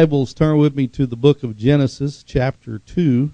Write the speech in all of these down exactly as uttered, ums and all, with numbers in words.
Bibles, turn with me to the book of Genesis, chapter two.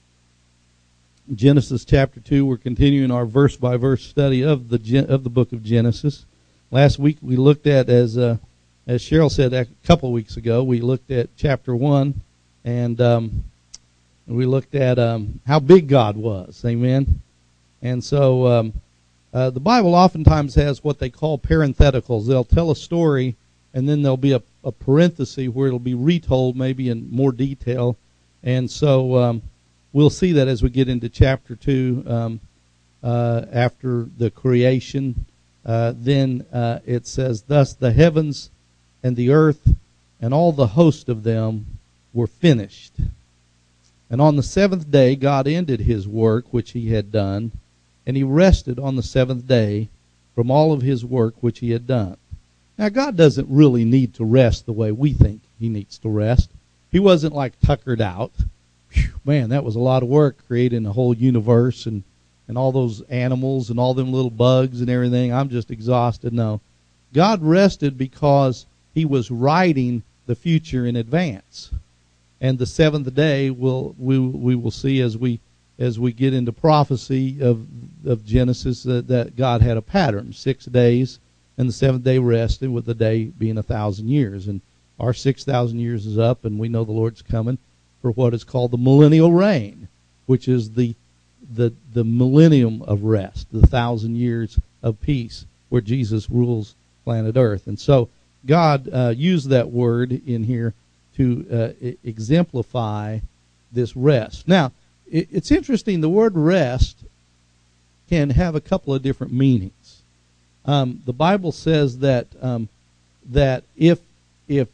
Genesis chapter two, we're continuing our verse-by-verse study of the of the book of Genesis. Last week we looked at, as uh, as Cheryl said a couple weeks ago, we looked at chapter one, and um, we looked at um, how big God was. Amen? And so um, uh, the Bible oftentimes has what they call parentheticals. They'll tell a story, and then there'll be a, a parenthesis where it'll be retold maybe in more detail. And so um, we'll see that as we get into chapter two, um, uh, after the creation. Uh, then uh, it says, "Thus the heavens and the earth and all the host of them were finished. And on the seventh day God ended his work which he had done, and he rested on the seventh day from all of his work which he had done." Now, God doesn't really need to rest the way we think he needs to rest. He wasn't like tuckered out. Whew, man, that was a lot of work, creating a whole universe and, and all those animals and all them little bugs and everything. I'm just exhausted. No. God rested because he was writing the future in advance. And the seventh day we'll, we we will see as we as we get into prophecy of of Genesis that, that God had a pattern, six days. And the seventh day rested, with the day being a thousand years. And our six thousand years is up, and we know the Lord's coming for what is called the millennial reign, which is the the the millennium of rest, the thousand years of peace, where Jesus rules planet Earth. And so God uh, used that word in here to uh, exemplify this rest. Now, it, it's interesting. The word rest can have a couple of different meanings. Um, the Bible says that um, that if if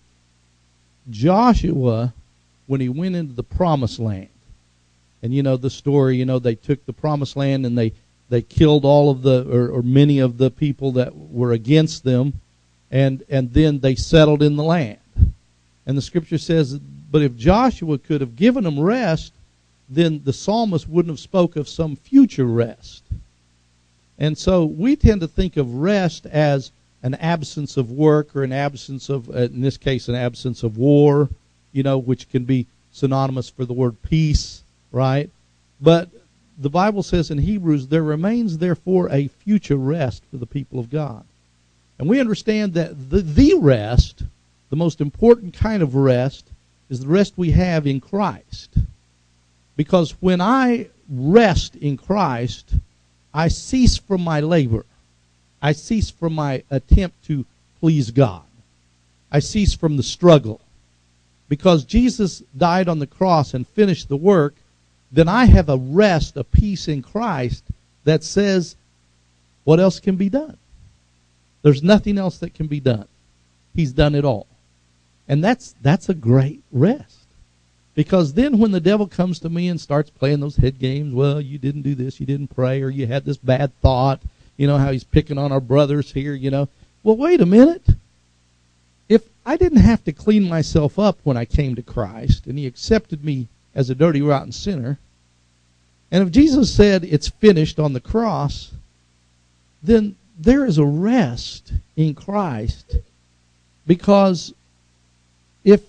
Joshua, when he went into the promised land, and you know the story, you know they took the promised land and they, they killed all of the or, or many of the people that were against them, and and then they settled in the land. And the scripture says, but if Joshua could have given them rest, then the psalmist wouldn't have spoke of some future rest. And so we tend to think of rest as an absence of work, or an absence of, in this case, an absence of war, you know, which can be synonymous for the word peace, right? But the Bible says in Hebrews, there remains therefore a future rest for the people of God. And we understand that the, the rest, the most important kind of rest, is the rest we have in Christ. Because when I rest in Christ, I cease from my labor. I cease from my attempt to please God. I cease from the struggle. Because Jesus died on the cross and finished the work, then I have a rest, a peace in Christ that says, what else can be done? There's nothing else that can be done. He's done it all. And that's that's a great rest. Because then when the devil comes to me and starts playing those head games, well, you didn't do this, you didn't pray, or you had this bad thought, you know, how he's picking on our brothers here, you know. Well, wait a minute. If I didn't have to clean myself up when I came to Christ, and he accepted me as a dirty, rotten sinner, and if Jesus said it's finished on the cross, then there is a rest in Christ. Because if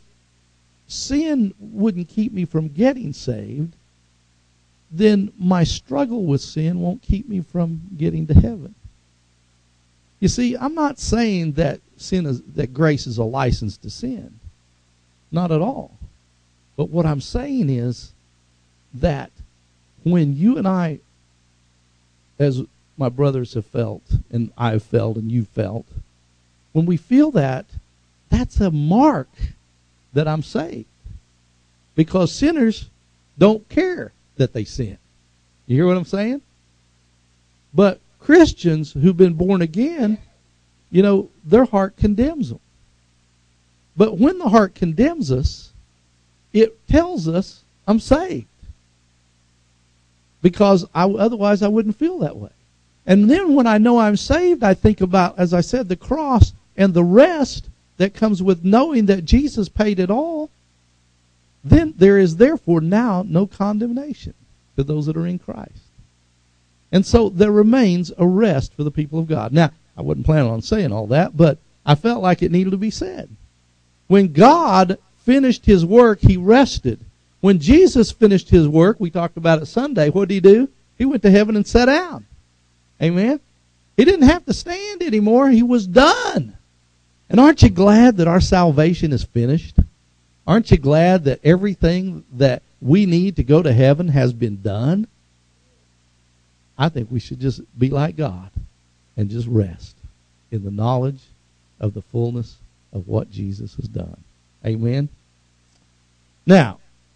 sin wouldn't keep me from getting saved, then my struggle with sin won't keep me from getting to heaven. You see, I'm not saying that sin is, that grace is a license to sin. Not at all. But what I'm saying is that when you and I, as my brothers have felt, and I've felt, and you've felt, when we feel that, that's a mark that I'm saved. Because sinners don't care that they sin. You hear what I'm saying? But Christians who've been born again, you know, their heart condemns them. But when the heart condemns us, it tells us I'm saved. Because I, otherwise I wouldn't feel that way. And then when I know I'm saved, I think about, as I said, the cross and the rest that comes with knowing that Jesus paid it all. Then there is therefore now no condemnation to those that are in Christ. And so there remains a rest for the people of God. Now, I wasn't planning on saying all that, but I felt like it needed to be said. When God finished his work, he rested. When Jesus finished his work, we talked about it Sunday, what did he do? He went to heaven and sat down. Amen? He didn't have to stand anymore. He was done. And aren't you glad that our salvation is finished? Aren't you glad that everything that we need to go to heaven has been done? I think we should just be like God and just rest in the knowledge of the fullness of what Jesus has done. Amen? Now,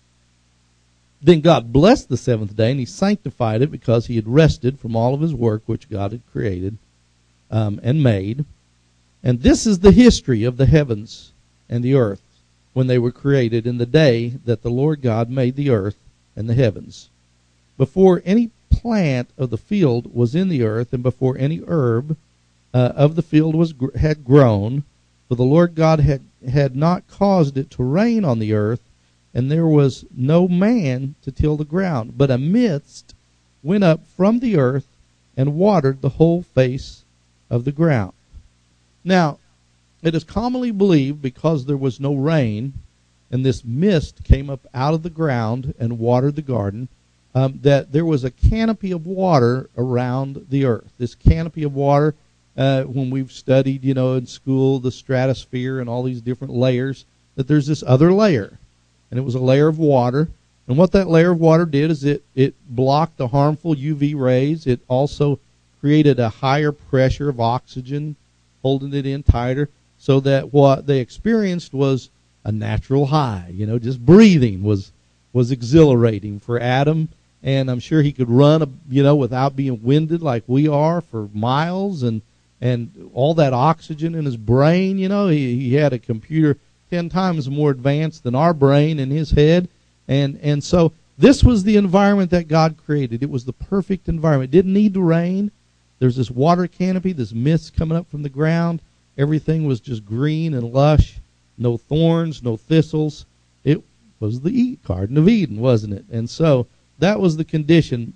then God blessed the seventh day, and he sanctified it because he had rested from all of his work which God had created um, and made. And this is the history of the heavens and the earth when they were created in the day that the Lord God made the earth and the heavens. Before any plant of the field was in the earth, and before any herb uh, of the field was had grown, for the Lord God had, had not caused it to rain on the earth, and there was no man to till the ground. But a mist went up from the earth and watered the whole face of the ground. Now, it is commonly believed, because there was no rain, and this mist came up out of the ground and watered the garden, um, that there was a canopy of water around the earth. This canopy of water, uh, when we've studied, you know, in school, the stratosphere and all these different layers, that there's this other layer. And it was a layer of water. And what that layer of water did is it, it blocked the harmful U V rays. It also created a higher pressure of oxygen, holding it in tighter, so that what they experienced was a natural high. You know, just breathing was was exhilarating for Adam. And I'm sure he could run, you know, without being winded like we are for miles. And, and all that oxygen in his brain, you know, he, he had a computer ten times more advanced than our brain in his head. And and so this was the environment that God created. It was the perfect environment. It didn't need to rain. There's this water canopy, this mist coming up from the ground. Everything was just green and lush. No thorns, no thistles. It was the Garden of Eden, wasn't it? And so that was the condition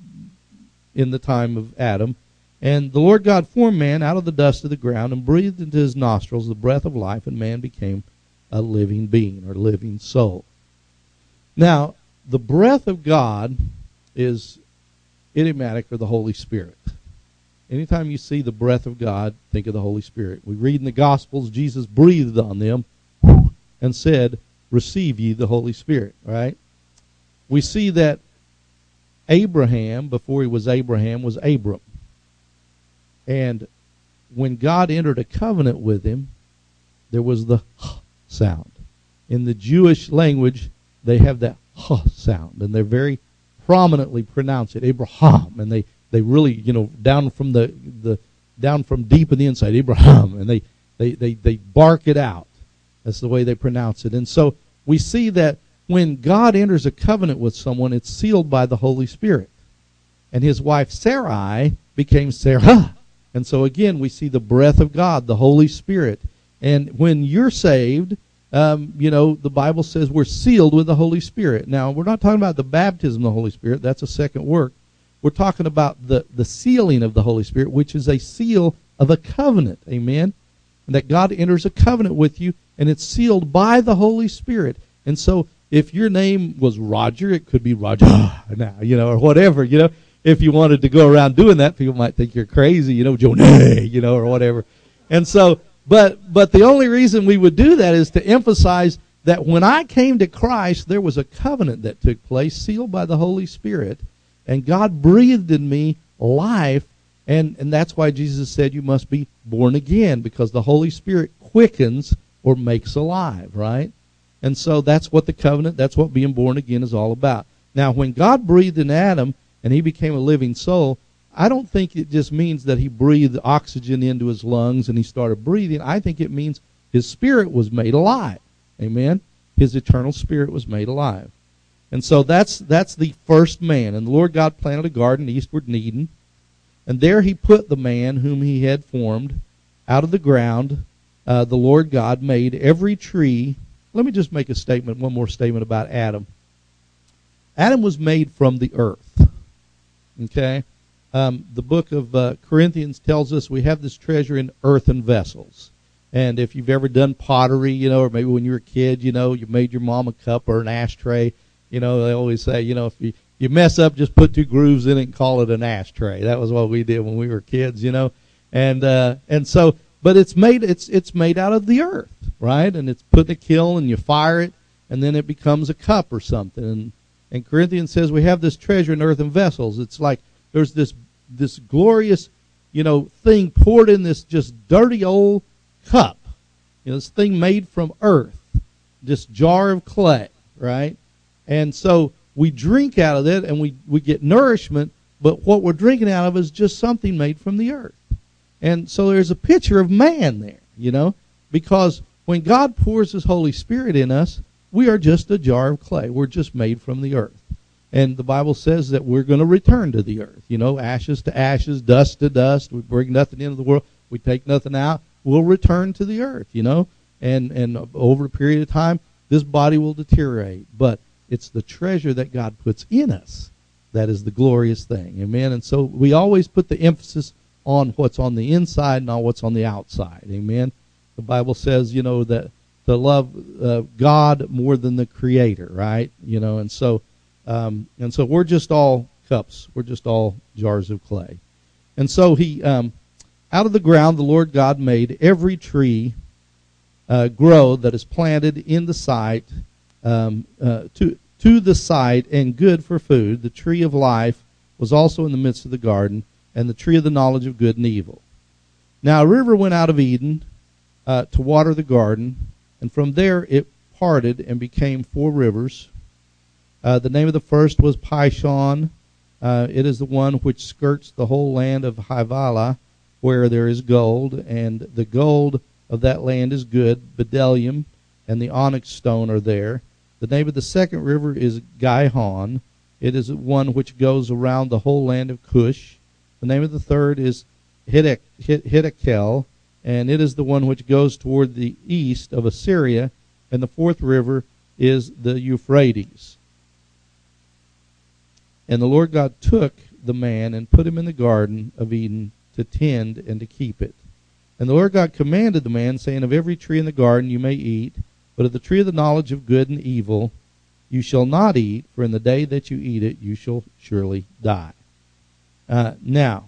in the time of Adam. And the Lord God formed man out of the dust of the ground and breathed into his nostrils the breath of life, and man became a living being or living soul. Now, the breath of God is idiomatic for the Holy Spirit. Anytime you see the breath of God, think of the Holy Spirit. We read in the Gospels, Jesus breathed on them and said, receive ye the Holy Spirit, right? We see that Abraham, before he was Abraham, was Abram. And when God entered a covenant with him, there was the sound. In the Jewish language, they have that sound, and they're very prominently pronounce it, Abraham, and they, they really, you know, down from the, the down from deep in the inside, Abraham, and they, they, they, they bark it out. That's the way they pronounce it. And so we see that when God enters a covenant with someone, it's sealed by the Holy Spirit. And his wife Sarai became Sarah. And so again, we see the breath of God, the Holy Spirit. And when you're saved, um, you know, the Bible says we're sealed with the Holy Spirit. Now, we're not talking about the baptism of the Holy Spirit. That's a second work. We're talking about the, the sealing of the Holy Spirit, which is a seal of a covenant. Amen? And that God enters a covenant with you, and it's sealed by the Holy Spirit. And so if your name was Roger, it could be Roger now, you know, or whatever, you know. If you wanted to go around doing that, people might think you're crazy, you know, Jonah, you know, or whatever. And so, but but the only reason we would do that is to emphasize that when I came to Christ, there was a covenant that took place, sealed by the Holy Spirit, and God breathed in me life, and, and that's why Jesus said you must be born again, because the Holy Spirit quickens or makes alive, right? And so that's what the covenant, that's what being born again is all about. Now, when God breathed in Adam, and he became a living soul, I don't think it just means that he breathed oxygen into his lungs and he started breathing. I think it means his spirit was made alive. Amen? His eternal spirit was made alive. And so that's that's the first man. And the Lord God planted a garden eastward in Eden. And there he put the man whom he had formed out of the ground. Uh, the Lord God made every tree. Let me just make a statement, one more statement about Adam. Adam was made from the earth. Okay, um, the book of uh, Corinthians tells us we have this treasure in earthen vessels. And if you've ever done pottery, you know, or maybe when you were a kid, you know, you made your mom a cup or an ashtray, you know, they always say, you know, if you, you mess up, just put two grooves in it and call it an ashtray. That was what we did when we were kids, you know. And uh, and so, but it's made it's it's made out of the earth, right? And it's put in a kiln and you fire it, and then it becomes a cup or something. And and Corinthians says we have this treasure in earthen vessels. It's like there's this this glorious, you know, thing poured in this just dirty old cup. You know, this thing made from earth, this jar of clay, right? And so we drink out of it and we, we get nourishment, but what we're drinking out of is just something made from the earth. And so there's a picture of man there, you know, because when God pours his Holy Spirit in us, we are just a jar of clay. We're just made from the earth. And the Bible says that we're going to return to the earth, you know, ashes to ashes, dust to dust. We bring nothing into the world. We take nothing out. We'll return to the earth, you know, and, and over a period of time, this body will deteriorate. But it's the treasure that God puts in us that is the glorious thing. Amen. And so we always put the emphasis on what's on the inside, not what's on the outside. Amen. The Bible says, you know, that to love uh, God more than the Creator, right? You know, and so um, and so we're just all cups. We're just all jars of clay. And so he, um, out of the ground, the Lord God made every tree uh, grow that is planted in the sight, um, uh, to to the sight and good for food. The tree of life was also in the midst of the garden, and the tree of the knowledge of good and evil. Now a river went out of Eden uh, to water the garden, and from there it parted and became four rivers. Uh, the name of the first was Pishon. Uh, it is the one which skirts the whole land of Havilah, where there is gold, and the gold of that land is good. Bdellium and the onyx stone are there. The name of the second river is Gihon. It is one which goes around the whole land of Cush. The name of the third is Hiddekel, and it is the one which goes toward the east of Assyria. And the fourth river is the Euphrates. And the Lord God took the man and put him in the garden of Eden to tend and to keep it. And the Lord God commanded the man, saying, of every tree in the garden you may eat, but of the tree of the knowledge of good and evil you shall not eat, for in the day that you eat it you shall surely die. Uh, now,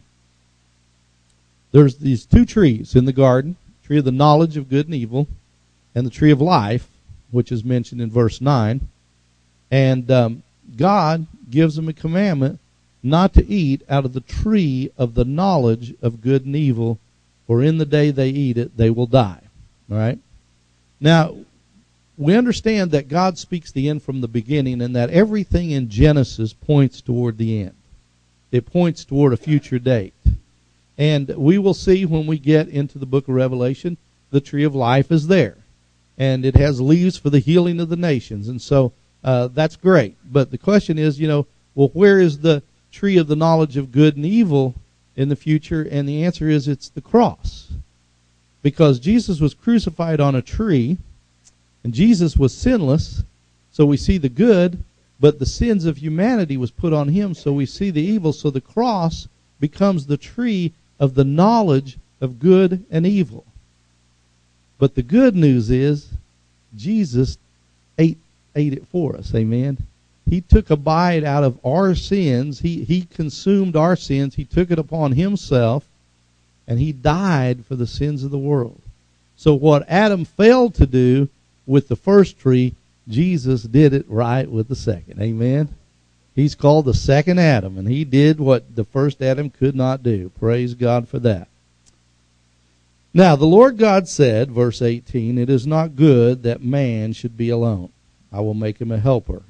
there's these two trees in the garden, tree of the knowledge of good and evil, and the tree of life, which is mentioned in verse nine. And um, God gives them a commandment not to eat out of the tree of the knowledge of good and evil, for in the day they eat it, they will die. All right? Now, we understand that God speaks the end from the beginning, and that everything in Genesis points toward the end. It points toward a future date. And we will see when we get into the book of Revelation, the tree of life is there. And it has leaves for the healing of the nations. And so uh, that's great. But the question is, you know, well, where is the tree of the knowledge of good and evil in the future? And the answer is it's the cross. Because Jesus was crucified on a tree, and Jesus was sinless, so we see the good, but the sins of humanity was put on him, so we see the evil. So the cross becomes the tree of the knowledge of good and evil. But the good news is Jesus ate ate it for us. Amen. He took a bite out of our sins. He he consumed our sins. He took it upon himself, and he died for the sins of the world. So what Adam failed to do with the first tree, Jesus did it right with the second. Amen. He's called the second Adam, and he did what the first Adam could not do. Praise God for that. Now, the Lord God said, verse eighteen, it is not good that man should be alone. I will make him a helper,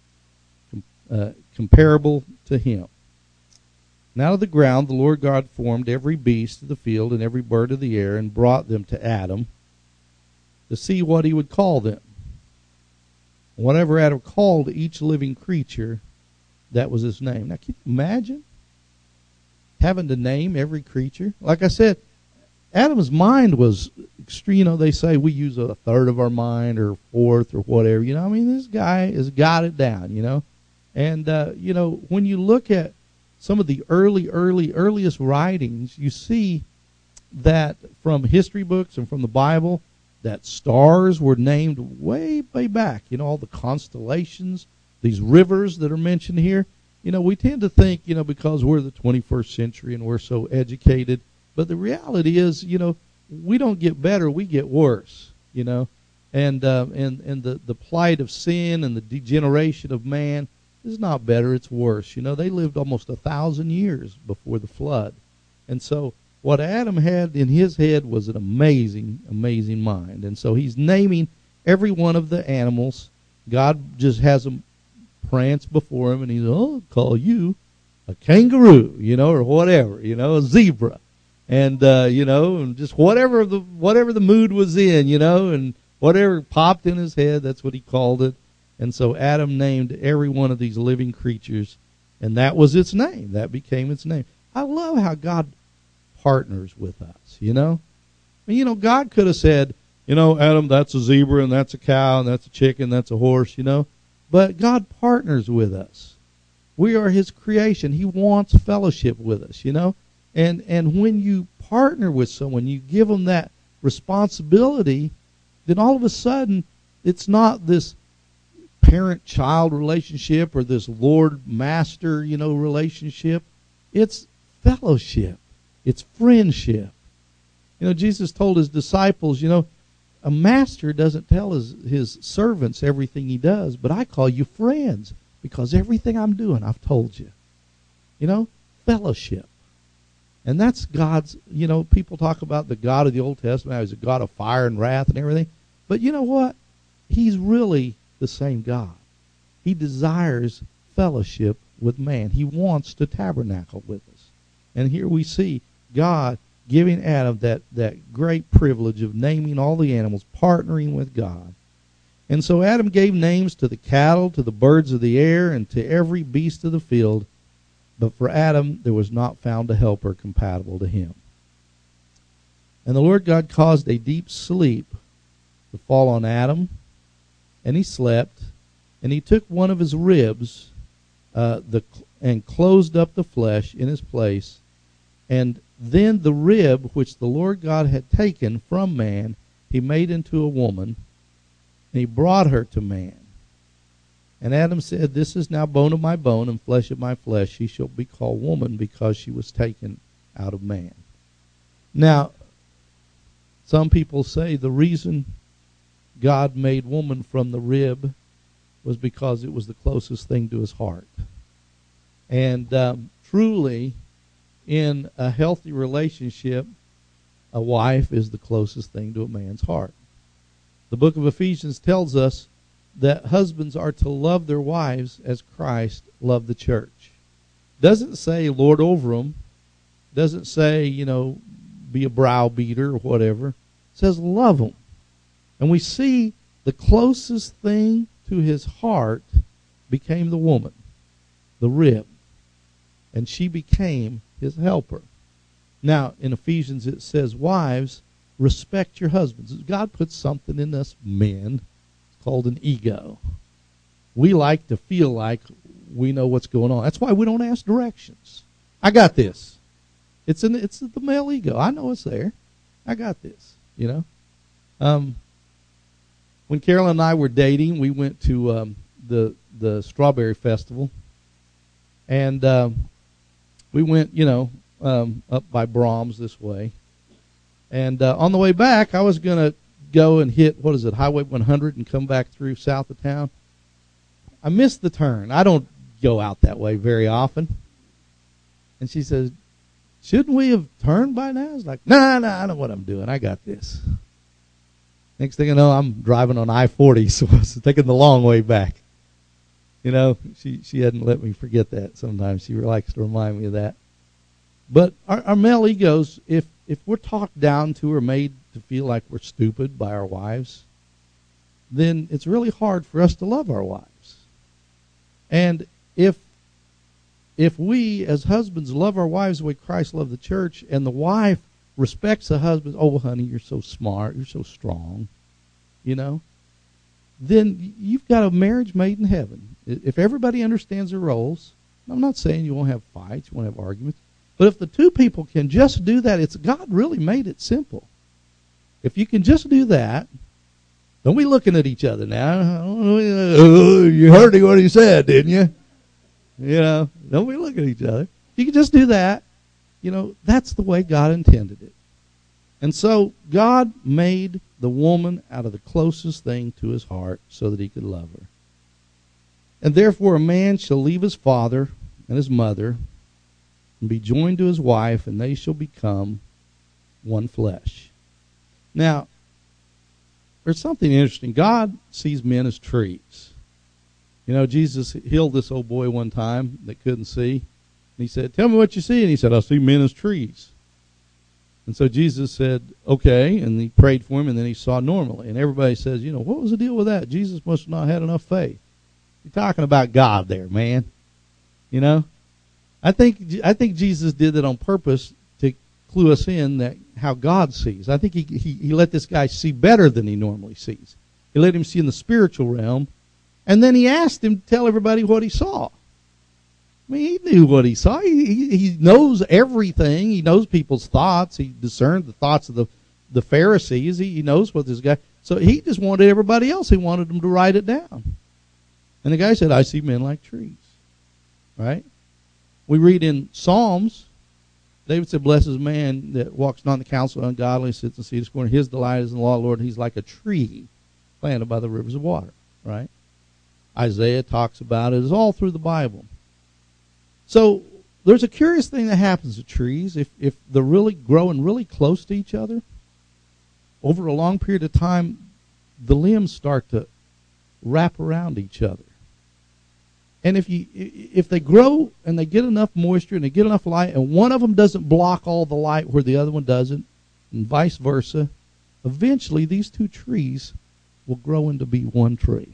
uh, comparable to him. And out of the ground the Lord God formed every beast of the field and every bird of the air, and brought them to Adam to see what he would call them. Whatever Adam called each living creature, that was his name. Now, can you imagine having to name every creature? Like I said, Adam's mind was extreme. You know, they say we use a third of our mind or a fourth or whatever. You know, I mean, this guy has got it down, you know. And, uh, you know, when you look at some of the early, early, earliest writings, you see that from history books and from the Bible that stars were named way, way back. You know, all the constellations, these rivers that are mentioned here. You know, we tend to think, you know, because we're the twenty-first century and we're so educated. But the reality is, you know, we don't get better, we get worse, you know. And uh, and, and the, the plight of sin and the degeneration of man is not better, it's worse. You know, they lived almost a thousand years before the flood. And so what Adam had in his head was an amazing, amazing mind. And so he's naming every one of the animals. God just has them prance before him, and he's, oh, I'll call you a kangaroo, you know, or whatever, you know, a zebra. And, uh, you know, and just whatever the whatever the mood was in, you know, and whatever popped in his head, that's what he called it. And so Adam named every one of these living creatures, and that was its name. That became its name. I love how God partners with us, you know. I mean, you know, God could have said, you know, Adam, that's a zebra, and that's a cow, and that's a chicken, that's a horse, you know. But God partners with us. We are his creation. He wants fellowship with us, you know. And and when you partner with someone, you give them that responsibility, then all of a sudden it's not this parent-child relationship or this Lord-master, you know, relationship. It's fellowship. It's friendship. You know, Jesus told his disciples, you know, a master doesn't tell his, his servants everything he does, but I call you friends because everything I'm doing, I've told you. You know, fellowship. And that's God's, you know, people talk about the God of the Old Testament, how he's a God of fire and wrath and everything. But you know what? He's really the same God. He desires fellowship with man. He wants to tabernacle with us. And here we see God giving Adam that, that great privilege of naming all the animals, partnering with God. And so Adam gave names to the cattle, to the birds of the air, and to every beast of the field. But for Adam there was not found a helper compatible to him. And the Lord God caused a deep sleep to fall on Adam, and he slept, and he took one of his ribs uh, the, and closed up the flesh in his place. And then the rib which the Lord God had taken from man, he made into a woman, and he brought her to man. And Adam said, this is now bone of my bone and flesh of my flesh. She shall be called woman because she was taken out of man. Now, some people say the reason God made woman from the rib was because it was the closest thing to his heart. And um, truly, in a healthy relationship, a wife is the closest thing to a man's heart. The book of Ephesians tells us that husbands are to love their wives as Christ loved the church. Doesn't say lord over them. Doesn't say, you know, be a browbeater or whatever. It says love them. And we see the closest thing to his heart became the woman, the rib. And she became his helper. Now, in Ephesians it says, wives, respect your husbands. God puts something in us men called an ego. We like to feel like we know what's going on. That's why we don't ask directions. I got this. It's in it's the male ego. I know it's there. I got this. You know. Um, when Carolyn and I were dating, we went to um, the the Strawberry Festival, and um, we went, you know, um, up by Brahms this way. And uh, on the way back, I was going to go and hit, what is it, Highway one hundred and come back through south of town. I missed the turn. I don't go out that way very often. And she says, shouldn't we have turned by now? I was like, no, nah, no, nah, I know what I'm doing. I got this. Next thing I know, I'm driving on I forty, so I was taking the long way back. You know, she, she hadn't let me forget that sometimes. She likes to remind me of that. But our, our male egos, if, if we're talked down to or made to feel like we're stupid by our wives, then it's really hard for us to love our wives. And if if we as husbands love our wives the way Christ loved the church, and the wife respects the husband, oh, honey, you're so smart, you're so strong, you know, then you've got a marriage made in heaven. If everybody understands their roles, I'm not saying you won't have fights, you won't have arguments, But if the two people can just do that, it's God really made it simple. If you can just do that, don't be looking at each other now. Oh, you heard what he said, didn't you? You know, don't be looking at each other. If you can just do that, you know, that's the way God intended it. And so God made the woman out of the closest thing to his heart so that he could love her. And therefore a man shall leave his father and his mother and be joined to his wife, and they shall become one flesh. Now, there's something interesting. God sees men as trees. You know, Jesus healed this old boy one time that couldn't see. And he said, tell me what you see. And he said, I see men as trees. And so Jesus said, okay, and he prayed for him, and then he saw normally. And everybody says, you know, what was the deal with that? Jesus must have not had enough faith. You're talking about God there, man. You know? I think I think Jesus did that on purpose to clue us in that how God sees. I think he, he, he let this guy see better than he normally sees. He let him see in the spiritual realm, and then he asked him to tell everybody what he saw. I mean, he knew what he saw. He, he, he knows everything. He knows people's thoughts. He discerned the thoughts of the, the Pharisees. He, he knows what this guy... So he just wanted everybody else. He wanted them to write it down. And the guy said, I see men like trees. Right? We read in Psalms, David said, blesses a man that walks not in the counsel of ungodly, sits in the seat of scorn. His delight is in the law of the Lord. He's like a tree planted by the rivers of water. Right? Isaiah talks about it. It's all through the Bible. So there's a curious thing that happens to trees. If if they're really growing really close to each other, over a long period of time, the limbs start to wrap around each other. And if you if they grow and they get enough moisture and they get enough light, and one of them doesn't block all the light where the other one doesn't, and vice versa, eventually these two trees will grow into be one tree.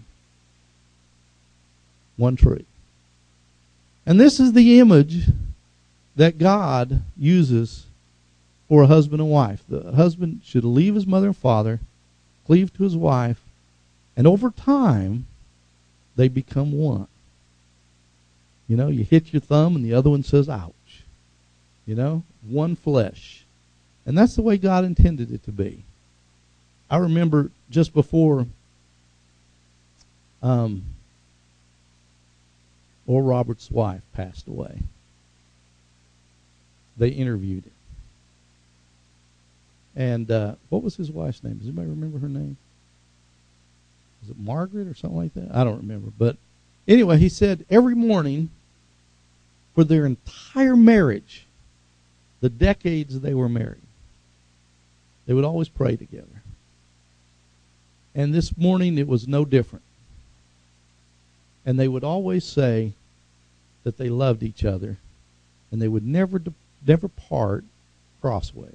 One tree. And this is the image that God uses for a husband and wife. The husband should leave his mother and father, cleave to his wife, and over time, they become one. You know, you hit your thumb and the other one says, ouch. You know, one flesh. And that's the way God intended it to be. I remember just before um, Oral Roberts' wife passed away, they interviewed him. And uh, what was his wife's name? Does anybody remember her name? Was it Margaret or something like that? I don't remember. But anyway, he said every morning for their entire marriage, the decades they were married, they would always pray together. And this morning it was no different. And they would always say that they loved each other, and they would never never part crossways.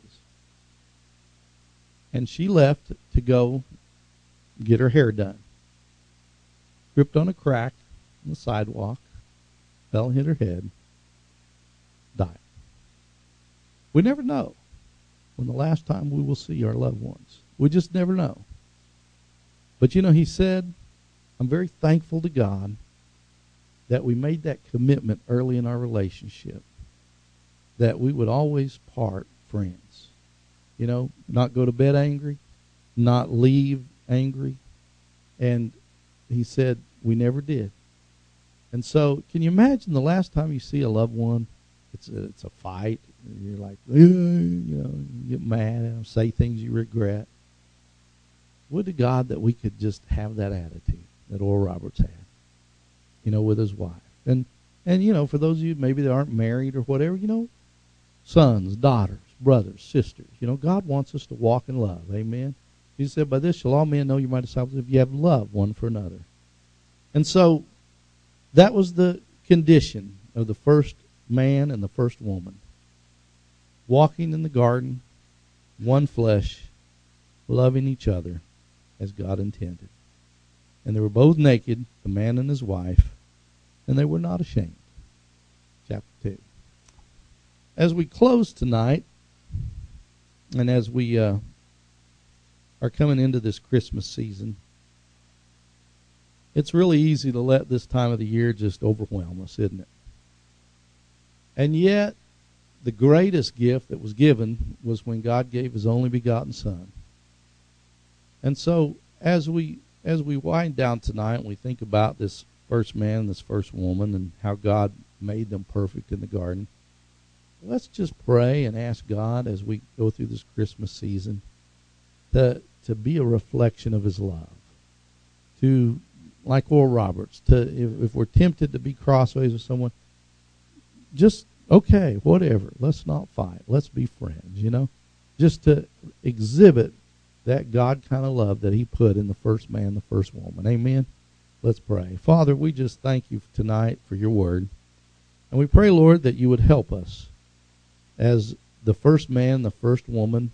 And she left to go get her hair done. Tripped on a crack on the sidewalk, fell and hit her head, died. We never know when the last time we will see our loved ones. We just never know. But you know, he said, I'm very thankful to God that we made that commitment early in our relationship, that we would always part friends. You know, not go to bed angry, not leave angry. And he said, we never did. And so, can you imagine the last time you see a loved one, it's a, it's a fight, and you're like, you know, you get mad at them, say things you regret. Would to God that we could just have that attitude that Oral Roberts had, you know, with his wife. And, and you know, for those of you maybe that aren't married or whatever, you know, sons, daughters, brothers, sisters, you know, God wants us to walk in love. Amen. Jesus said, by this shall all men know you're my disciples if you have love one for another. And so that was the condition of the first man and the first woman. Walking in the garden, one flesh, loving each other as God intended. And they were both naked, the man and his wife, and they were not ashamed. Chapter two. As we close tonight, and as we uh, are coming into this Christmas season, it's really easy to let this time of the year just overwhelm us, isn't it? And yet, the greatest gift that was given was when God gave his only begotten Son. And so as we as we wind down tonight and we think about this first man and this first woman and how God made them perfect in the garden, let's just pray and ask God as we go through this Christmas season to to be a reflection of his love. To, like Oral Roberts, to if, if we're tempted to be crossways with someone, just, okay, whatever. Let's not fight. Let's be friends, you know. Just to exhibit that God kind of love that he put in the first man, the first woman. Amen? Let's pray. Father, we just thank you tonight for your word. And we pray, Lord, that you would help us as the first man, the first woman,